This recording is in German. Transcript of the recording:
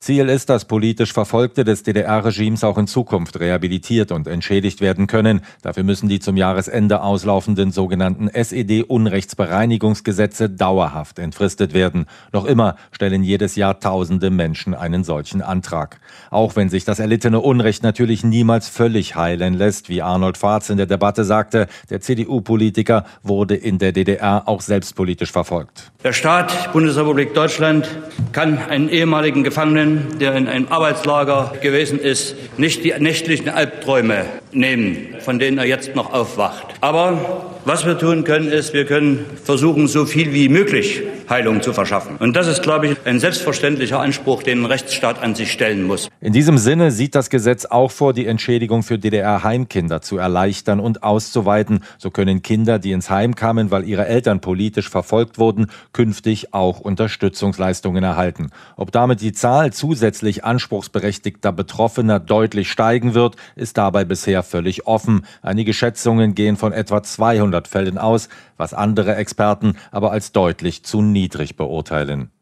Ziel ist, dass politisch Verfolgte des DDR-Regimes auch in Zukunft rehabilitiert und entschädigt werden können. Dafür müssen die zum Jahresende auslaufenden sogenannten SED-Unrechtsbereinigungsgesetze dauerhaft entfristet werden. Noch immer stellen jedes Jahr tausende Menschen einen solchen Antrag. Auch wenn sich das erlittene Unrecht natürlich niemals völlig heilen lässt, wie Arnold Fahrz in der Debatte sagte, der CDU-Politiker wurde in der DDR auch selbst politisch verfolgt. Der Staat Bundesrepublik Deutschland kann einen ehemaligen Gefangenen, der in einem Arbeitslager gewesen ist, nicht die nächtlichen Albträume nehmen, von denen er jetzt noch aufwacht. Aber was wir tun können, ist, wir können versuchen, so viel wie möglich Heilung zu verschaffen. Und das ist, glaube ich, ein selbstverständlicher Anspruch, den ein Rechtsstaat an sich stellen muss. In diesem Sinne sieht das Gesetz auch vor, die Entschädigung für DDR-Heimkinder zu erleichtern und auszuweiten. So können Kinder, die ins Heim kamen, weil ihre Eltern politisch verfolgt wurden, künftig auch Unterstützungsleistungen erhalten. Ob damit die Zahl zusätzlich anspruchsberechtigter Betroffener deutlich steigen wird, ist dabei bisher völlig offen. Einige Schätzungen gehen von etwa 200 Fällen aus, was andere Experten aber als deutlich zu niedrig beurteilen.